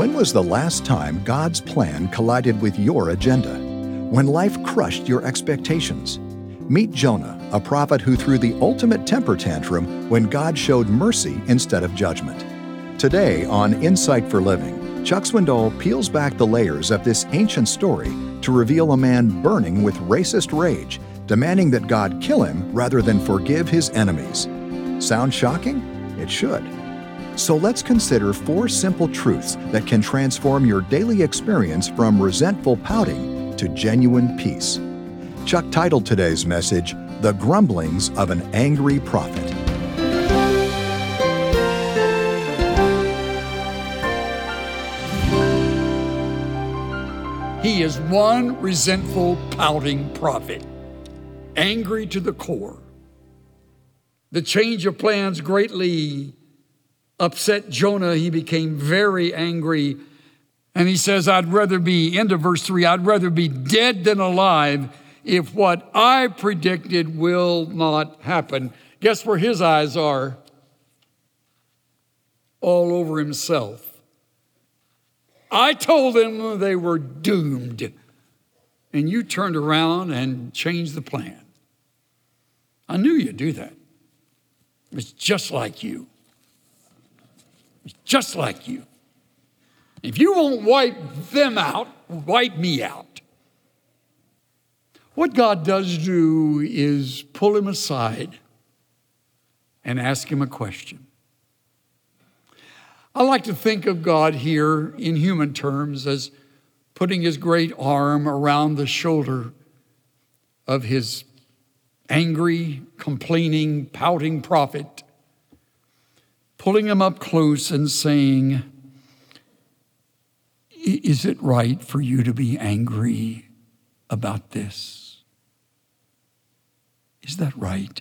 When was the last time God's plan collided with your agenda? When life crushed your expectations? Meet Jonah, a prophet who threw the ultimate temper tantrum when God showed mercy instead of judgment. Today on Insight for Living, Chuck Swindoll peels back the layers of this ancient story to reveal a man burning with racist rage, demanding that God kill him rather than forgive his enemies. Sound shocking? It should. So let's consider 4 simple truths that can transform your daily experience from resentful pouting to genuine peace. Chuck titled today's message, The Grumblings of an Angry Prophet. He is one resentful, pouting prophet, angry to the core. The change of plans greatly upset Jonah. He became very angry. And he says, into verse 3, I'd rather be dead than alive if what I predicted will not happen. Guess where his eyes are? All over himself. I told them they were doomed. And you turned around and changed the plan. I knew you'd do that. It's just like you. It's just like you. If you won't wipe them out, wipe me out. What God does do is pull him aside and ask him a question. I like to think of God here in human terms as putting his great arm around the shoulder of his angry, complaining, pouting prophet, pulling him up close and saying, is it right for you to be angry about this? Is that right?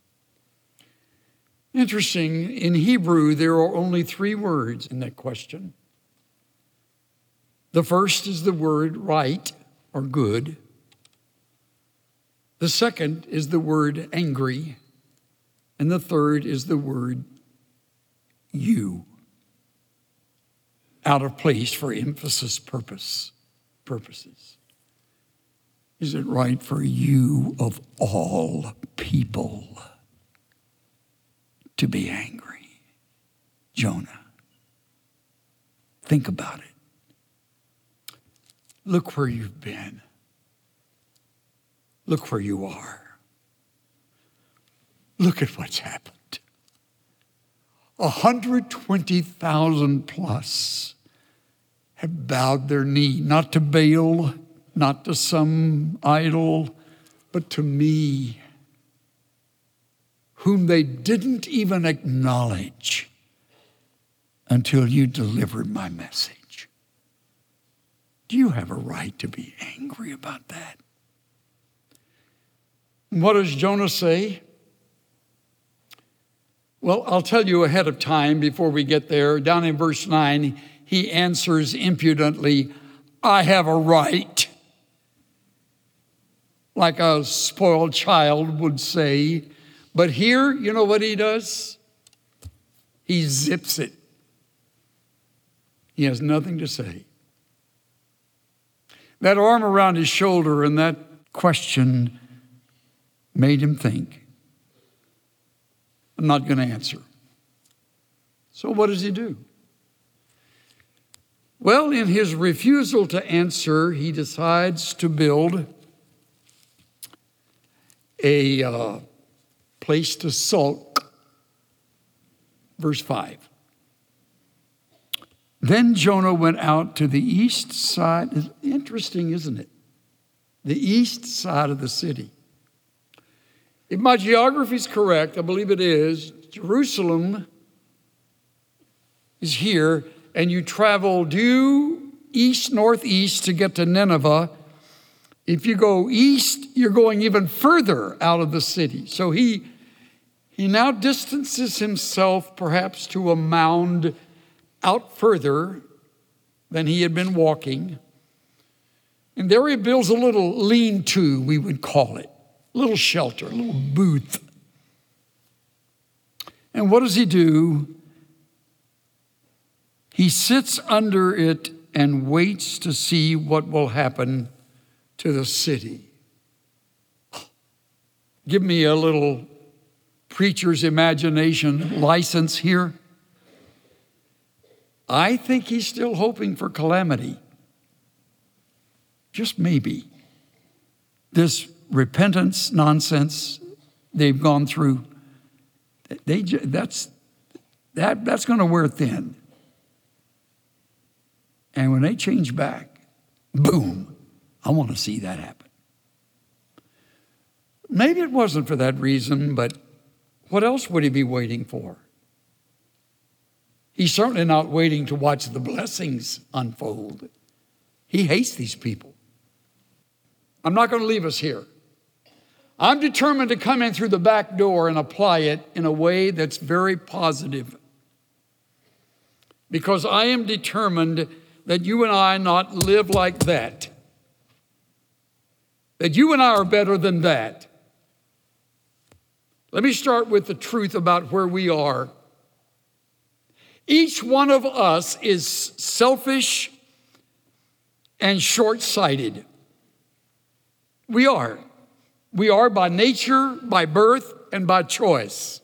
Interesting, in Hebrew, there are only 3 words in that question. The first is the word right or good. The second is the word angry. And the third is the word you. Out of place for emphasis purposes. Is it right for you of all people to be angry? Jonah, think about it. Look where you've been. Look where you are. Look at what's happened. 120,000 plus have bowed their knee, not to Baal, not to some idol, but to me, whom they didn't even acknowledge until you delivered my message. Do you have a right to be angry about that? And what does Jonah say? Well, I'll tell you ahead of time before we get there. Down in verse 9, he answers impudently, I have a right. Like a spoiled child would say. But here, you know what he does? He zips it. He has nothing to say. That arm around his shoulder and that question made him think. I'm not going to answer. So what does he do? Well, in his refusal to answer, he decides to build a place to sulk. Verse 5. Then Jonah went out to the east side. Interesting, isn't it? The east side of the city. If my geography is correct, I believe it is, Jerusalem is here, and you travel due east, northeast to get to Nineveh. If you go east, you're going even further out of the city. So he now distances himself perhaps to a mound out further than he had been walking. And there he builds a little lean-to, we would call it. A little shelter, a little booth. And what does he do? He sits under it and waits to see what will happen to the city. Give me a little preacher's imagination license here. I think he's still hoping for calamity. Just maybe. This repentance nonsense they've gone through, that's going to wear thin. And when they change back, boom, I want to see that happen. Maybe it wasn't for that reason, but what else would he be waiting for? He's certainly not waiting to watch the blessings unfold. He hates these people. I'm not going to leave us here. I'm determined to come in through the back door and apply it in a way that's very positive. Because I am determined that you and I not live like that. That you and I are better than that. Let me start with the truth about where we are. Each one of us is selfish and short-sighted. We are. We are by nature, by birth, and by choice.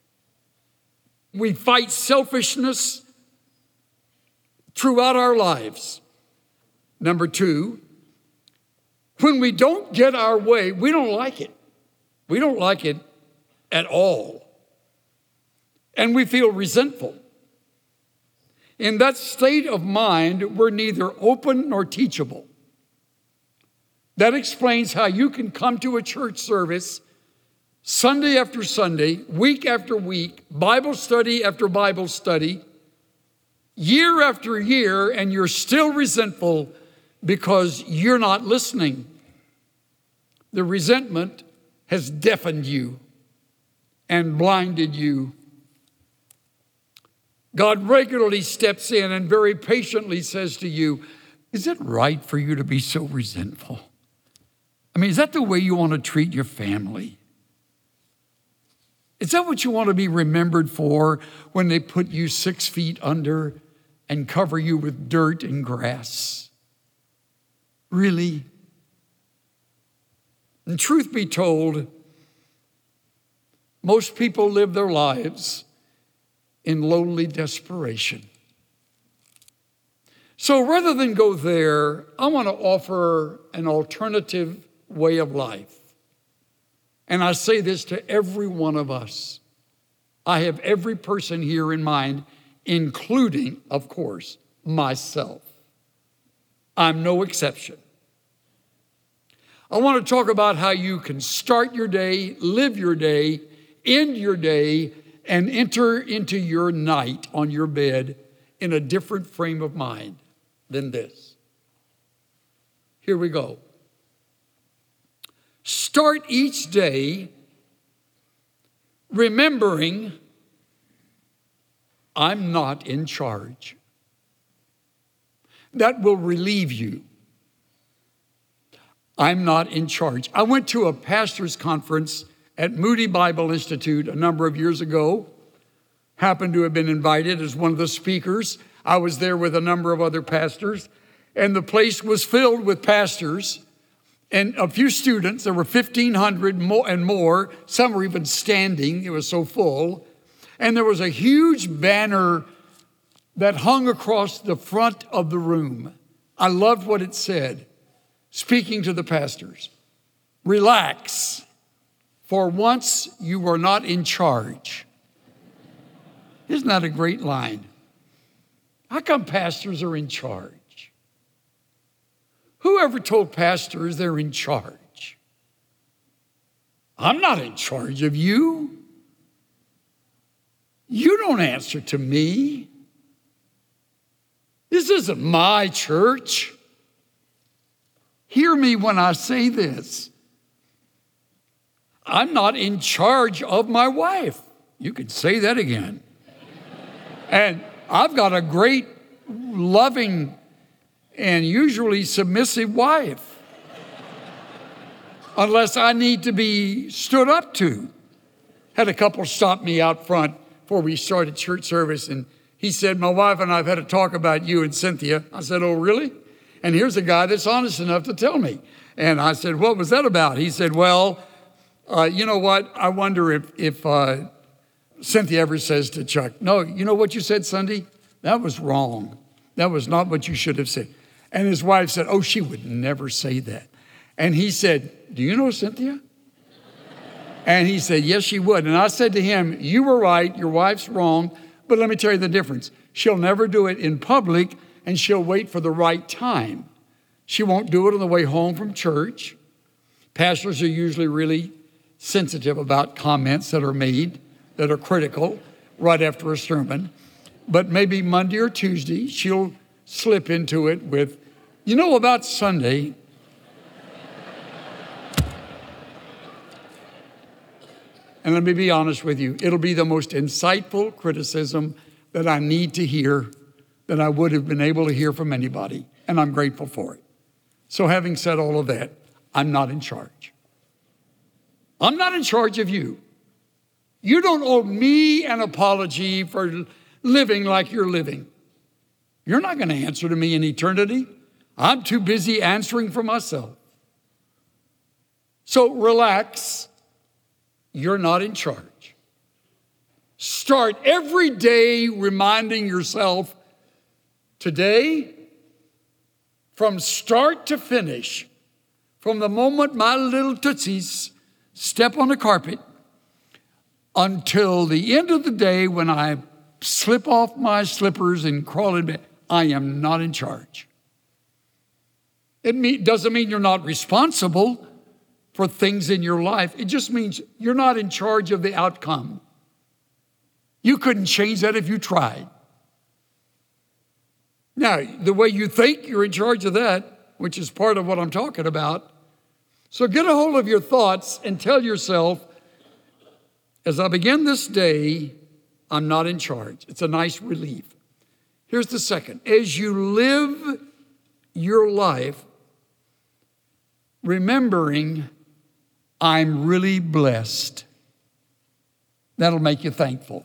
We fight selfishness throughout our lives. Number two, when we don't get our way, we don't like it. We don't like it at all. And we feel resentful. In that state of mind, we're neither open nor teachable. That explains how you can come to a church service Sunday after Sunday, week after week, Bible study after Bible study, year after year, and you're still resentful because you're not listening. The resentment has deafened you and blinded you. God regularly steps in and very patiently says to you, is it right for you to be so resentful? I mean, is that the way you want to treat your family? Is that what you want to be remembered for when they put you 6 feet under and cover you with dirt and grass? Really? And truth be told, most people live their lives in lonely desperation. So rather than go there, I want to offer an alternative way of life. And I say this to every one of us. I have every person here in mind, including, of course, myself. I'm no exception. I want to talk about how you can start your day, live your day, end your day, and enter into your night on your bed in a different frame of mind than this. Here we go. Start each day remembering I'm not in charge. That will relieve you. I'm not in charge. I went to a pastor's conference at Moody Bible Institute a number of years ago. Happened to have been invited as one of the speakers. I was there with a number of other pastors, and the place was filled with pastors and a few students. There were 1,500 and more. Some were even standing. It was so full. And there was a huge banner that hung across the front of the room. I loved what it said, speaking to the pastors. Relax, for once you were not in charge. Isn't that a great line? How come pastors are in charge? Whoever told pastors they're in charge? I'm not in charge of you. You don't answer to me. This isn't my church. Hear me when I say this. I'm not in charge of my wife. You could say that again. And I've got a great, loving, and usually submissive wife. Unless I need to be stood up to. Had a couple stop me out front before we started church service and He said, my wife and I have had a talk about you and Cynthia. I said, oh, really? And here's a guy that's honest enough to tell me. And I said, what was that about? He said, well, you know what? I wonder if Cynthia ever says to Chuck, no, you know what you said Sunday? That was wrong. That was not what you should have said. And his wife said, oh, she would never say that. And he said, do you know Cynthia? And he said, yes, she would. And I said to him, you were right, your wife's wrong, but let me tell you the difference. She'll never do it in public, and she'll wait for the right time. She won't do it on the way home from church. Pastors are usually really sensitive about comments that are made that are critical right after a sermon. But maybe Monday or Tuesday, she'll slip into it with, you know, about Sunday. And let me be honest with you, it'll be the most insightful criticism that I need to hear that I would have been able to hear from anybody, and I'm grateful for it. So having said all of that, I'm not in charge. I'm not in charge of you. You don't owe me an apology for living like you're living. You're not going to answer to me in eternity. I'm too busy answering for myself. So relax. You're not in charge. Start every day reminding yourself, today, from start to finish, from the moment my little tootsies step on the carpet until the end of the day when I slip off my slippers and crawl in bed, I am not in charge. It doesn't mean you're not responsible for things in your life. It just means you're not in charge of the outcome. You couldn't change that if you tried. Now, the way you think you're in charge of that, which is part of what I'm talking about. So get a hold of your thoughts and tell yourself, as I begin this day, I'm not in charge. It's a nice relief. Here's the second. As you live your life, remembering I'm really blessed, that'll make you thankful.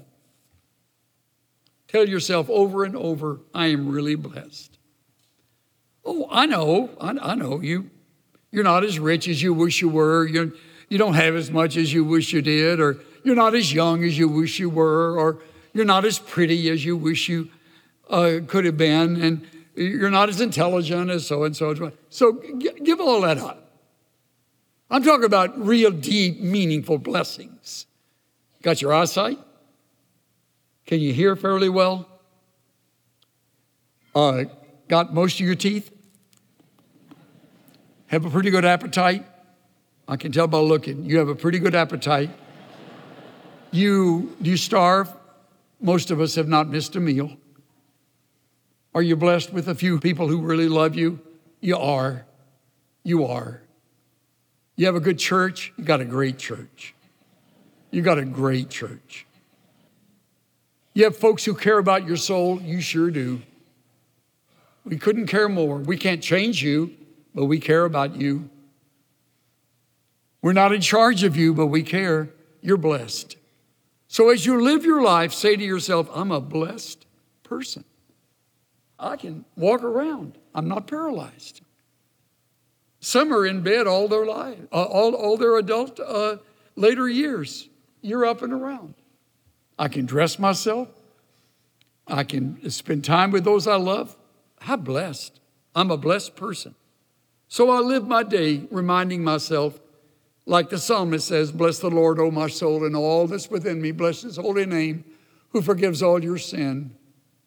Tell yourself over and over, I am really blessed. Oh, I know. You're not as rich as you wish you were. You don't have as much as you wish you did, or you're not as young as you wish you were, or you're not as pretty as you wish you could have been, and you're not as intelligent as so-and-so. So give all that up. I'm talking about real, deep, meaningful blessings. Got your eyesight? Can you hear fairly well? Got most of your teeth? Have a pretty good appetite? I can tell by looking. You have a pretty good appetite. Do you starve? Most of us have not missed a meal. Are you blessed with a few people who really love you? You are. You are. You have a good church? You got a great church. You got a great church. You have folks who care about your soul? You sure do. We couldn't care more. We can't change you, but we care about you. We're not in charge of you, but we care. You're blessed. So as you live your life, say to yourself, I'm a blessed person. I can walk around. I'm not paralyzed. Some are in bed all their life, all their adult later years. You're up and around. I can dress myself. I can spend time with those I love. How blessed. I'm a blessed person. So I live my day reminding myself, like the psalmist says, bless the Lord, O my soul, and all that's within me. Bless his holy name, who forgives all your sin.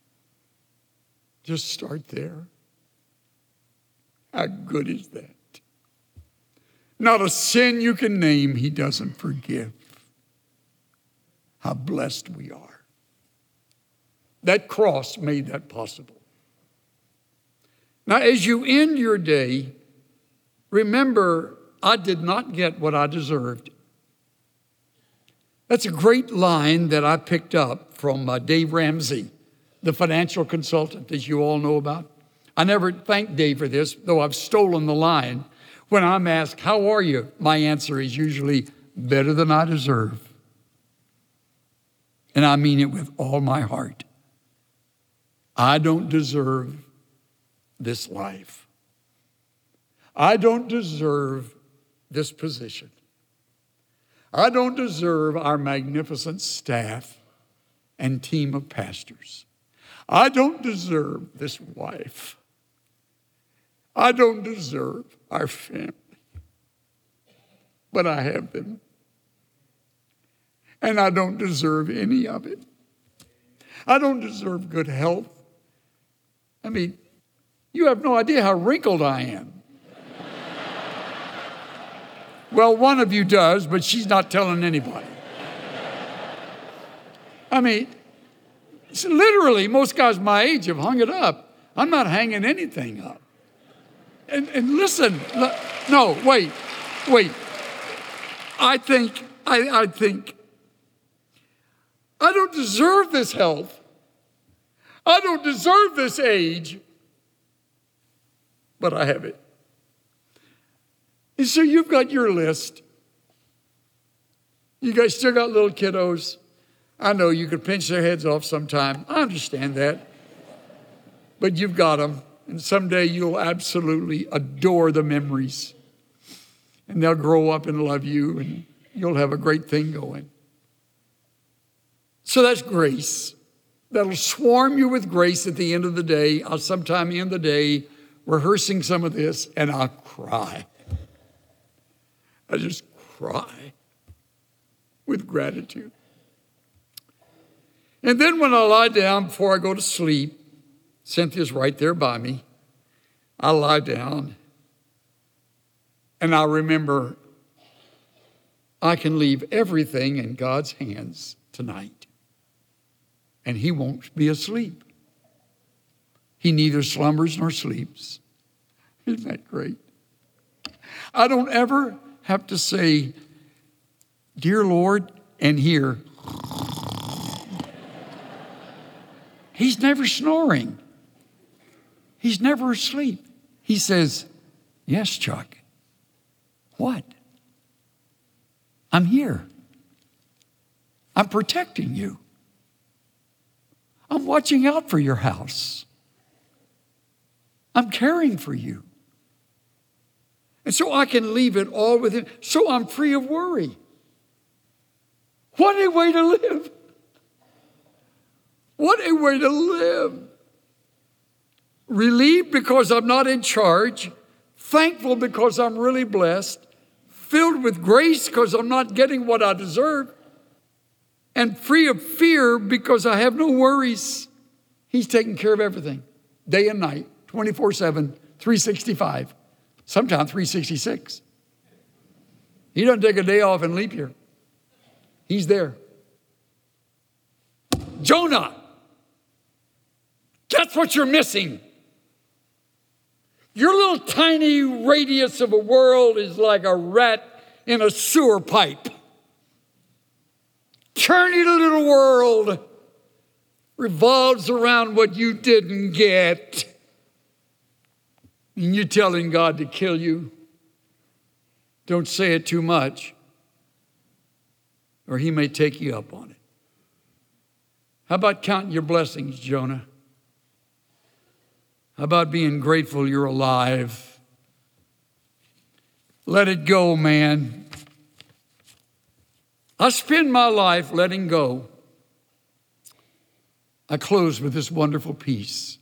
Just start there. How good is that? Not a sin you can name he doesn't forgive. How blessed we are. That cross made that possible. Now, as you end your day, remember, I did not get what I deserved. That's a great line that I picked up from Dave Ramsey, the financial consultant, as you all know about. I never thanked Dave for this, though I've stolen the line. When I'm asked, how are you? My answer is usually better than I deserve. And I mean it with all my heart. I don't deserve this life. I don't deserve this position. I don't deserve our magnificent staff and team of pastors. I don't deserve this wife. I don't deserve our family. But I have them. And I don't deserve any of it. I don't deserve good health. I mean, you have no idea how wrinkled I am. Well, one of you does, but she's not telling anybody. I mean, literally, most guys my age have hung it up. I'm not hanging anything up. And listen, no, wait. I think I don't deserve this health. I don't deserve this age, but I have it. And so you've got your list. You guys still got little kiddos. I know you could pinch their heads off sometime. I understand that. But you've got them. And someday you'll absolutely adore the memories. And they'll grow up and love you, and you'll have a great thing going. So that's grace. That'll swarm you with grace at the end of the day. I'll sometime end the day rehearsing some of this, and I'll cry. I just cry with gratitude. And then when I lie down before I go to sleep, Cynthia's right there by me. I lie down and I remember I can leave everything in God's hands tonight. And He won't be asleep. He neither slumbers nor sleeps. Isn't that great? I don't ever have to say, "Dear Lord," and hear. He's never snoring. He's never asleep. He says, "Yes, Chuck." What? I'm here. I'm protecting you. I'm watching out for your house. I'm caring for you. And so I can leave it all with Him. So I'm free of worry. What a way to live. What a way to live. Relieved because I'm not in charge. Thankful because I'm really blessed. Filled with grace because I'm not getting what I deserve. And free of fear because I have no worries. He's taking care of everything. Day and night. 24/7. 365. Sometimes 366. He doesn't take a day off in leap year. He's there. Jonah. That's what you're missing. Your little tiny radius of a world is like a rat in a sewer pipe. Tiny little world revolves around what you didn't get. And you're telling God to kill you. Don't say it too much, or He may take you up on it. How about counting your blessings, Jonah? How about being grateful you're alive? Let it go, man. I spend my life letting go. I close with this wonderful piece.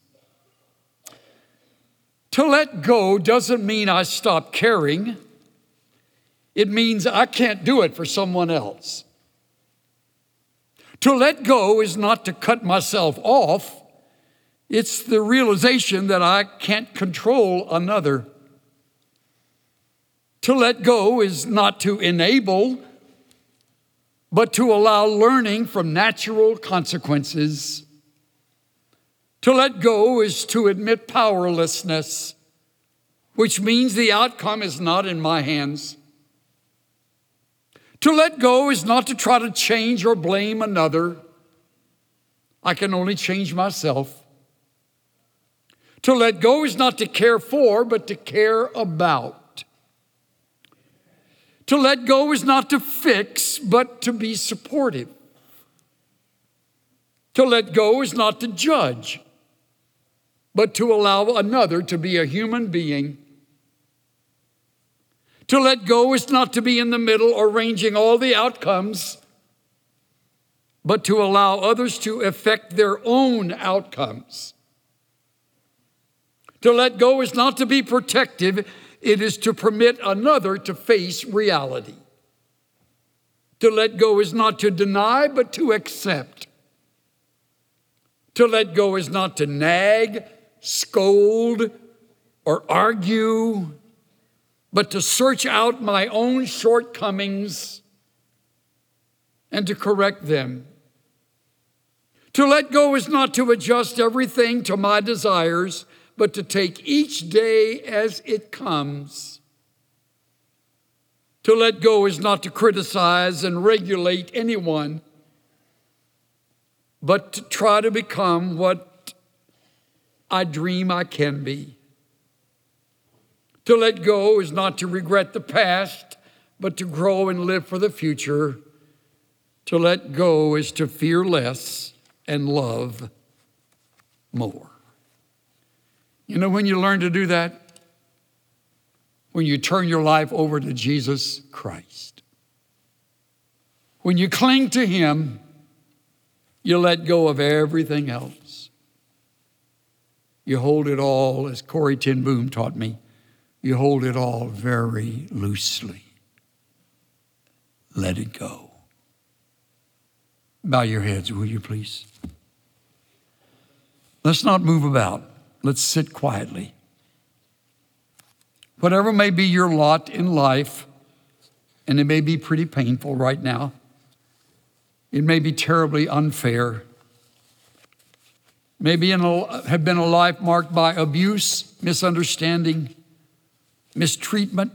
To let go doesn't mean I stop caring. It means I can't do it for someone else. To let go is not to cut myself off. It's the realization that I can't control another. To let go is not to enable, but to allow learning from natural consequences. To let go is to admit powerlessness, which means the outcome is not in my hands. To let go is not to try to change or blame another. I can only change myself. To let go is not to care for, but to care about. To let go is not to fix, but to be supportive. To let go is not to judge, but to allow another to be a human being. To let go is not to be in the middle arranging all the outcomes, but to allow others to affect their own outcomes. To let go is not to be protective, it is to permit another to face reality. To let go is not to deny, but to accept. To let go is not to nag, scold, or argue, but to search out my own shortcomings and to correct them. To let go is not to adjust everything to my desires, but to take each day as it comes. To let go is not to criticize and regulate anyone, but to try to become what I dream I can be. To let go is not to regret the past, but to grow and live for the future. To let go is to fear less and love more. You know, when you learn to do that, when you turn your life over to Jesus Christ, when you cling to Him, you let go of everything else. You hold it all, as Corrie ten Boom taught me, you hold it all very loosely. Let it go. Bow your heads, will you please? Let's not move about. Let's sit quietly. Whatever may be your lot in life, and it may be pretty painful right now, it may be terribly unfair, maybe have been a life marked by abuse, misunderstanding, mistreatment,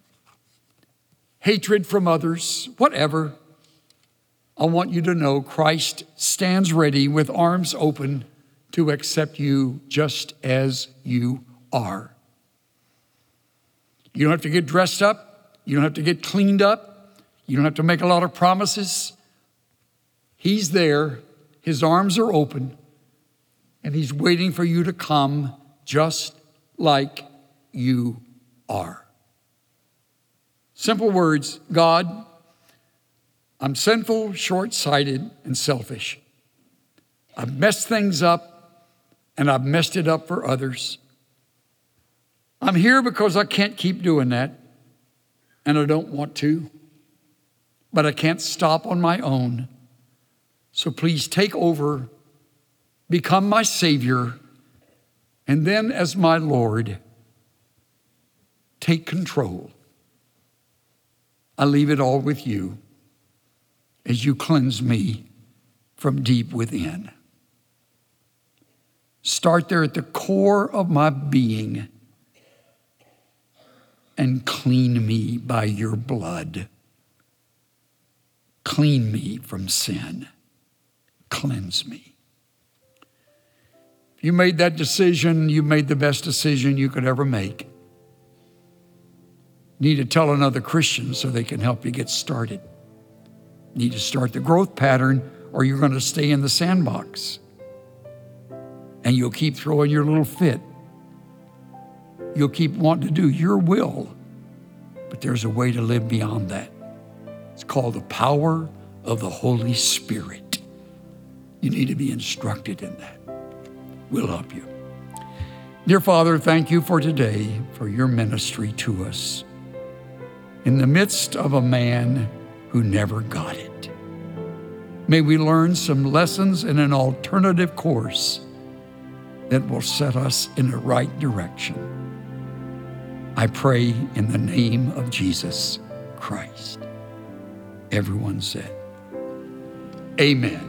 hatred from others, whatever. I want you to know Christ stands ready with arms open to accept you just as you are. You don't have to get dressed up. You don't have to get cleaned up. You don't have to make a lot of promises. He's there. His arms are open. And He's waiting for you to come just like you are. Simple words. God, I'm sinful, short-sighted, and selfish. I've messed things up, and I've messed it up for others. I'm here because I can't keep doing that, and I don't want to, but I can't stop on my own. So please take over, become my Savior, and then as my Lord, take control. I leave it all with you as you cleanse me from deep within. Start there at the core of my being and clean me by your blood. Clean me from sin. Cleanse me. If you made that decision, you made the best decision you could ever make. You need to tell another Christian so they can help you get started. You need to start the growth pattern, or you're going to stay in the sandbox. And you'll keep throwing your little fit. You'll keep wanting to do your will. But there's a way to live beyond that. It's called the power of the Holy Spirit. You need to be instructed in that. We'll help you. Dear Father, thank you for today, for your ministry to us. In the midst of a man who never got it, may we learn some lessons in an alternative course that will set us in the right direction. I pray in the name of Jesus Christ. Everyone said, amen.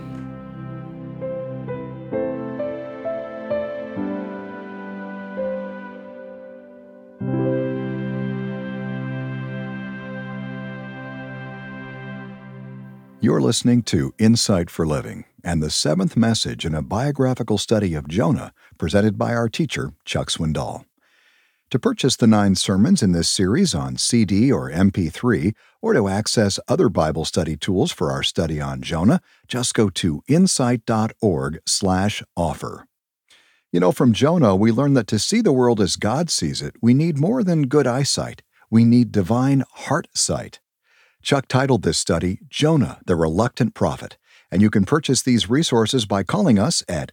You're listening to Insight for Living and the seventh message in a biographical study of Jonah presented by our teacher, Chuck Swindoll. To purchase the 9 sermons in this series on CD or MP3, or to access other Bible study tools for our study on Jonah, just go to insight.org/offer. From Jonah, we learn that to see the world as God sees it, we need more than good eyesight. We need divine heart sight. Chuck titled this study, Jonah, the Reluctant Prophet, and you can purchase these resources by calling us at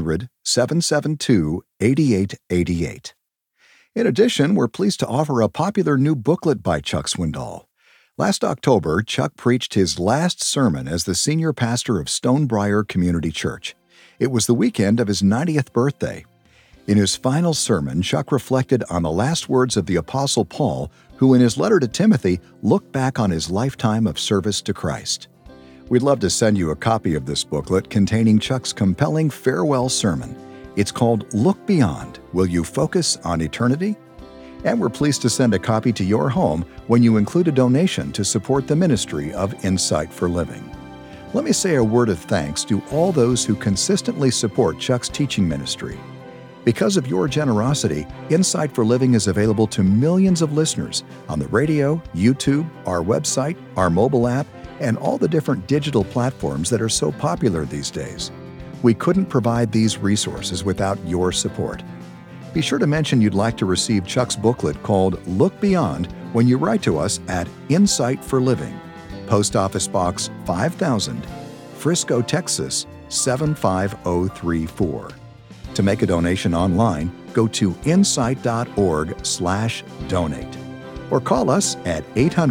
800-772-8888. In addition, we're pleased to offer a popular new booklet by Chuck Swindoll. Last October, Chuck preached his last sermon as the senior pastor of Stonebriar Community Church. It was the weekend of his 90th birthday. In his final sermon, Chuck reflected on the last words of the Apostle Paul, who in his letter to Timothy looked back on his lifetime of service to Christ. We'd love to send you a copy of this booklet containing Chuck's compelling farewell sermon. It's called Look Beyond, Will You Focus on Eternity? And we're pleased to send a copy to your home when you include a donation to support the ministry of Insight for Living. Let me say a word of thanks to all those who consistently support Chuck's teaching ministry. Because of your generosity, Insight for Living is available to millions of listeners on the radio, YouTube, our website, our mobile app, and all the different digital platforms that are so popular these days. We couldn't provide these resources without your support. Be sure to mention you'd like to receive Chuck's booklet called Look Beyond when you write to us at Insight for Living, Post Office Box 5000, Frisco, Texas 75034. To make a donation online, go to insight.org/donate or call us at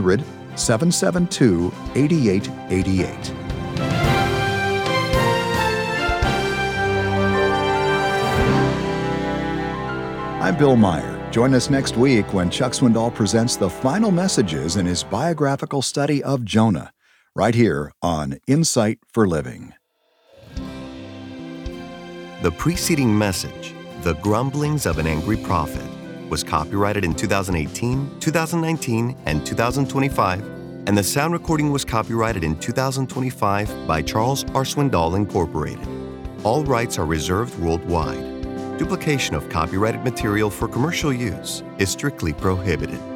800-772-8888. I'm Bill Meyer. Join us next week when Chuck Swindoll presents the final messages in his biographical study of Jonah, right here on Insight for Living. The preceding message, The Grumblings of an Angry Prophet, was copyrighted in 2018, 2019, and 2025, and the sound recording was copyrighted in 2025 by Charles R. Swindoll Incorporated. All rights are reserved worldwide. Duplication of copyrighted material for commercial use is strictly prohibited.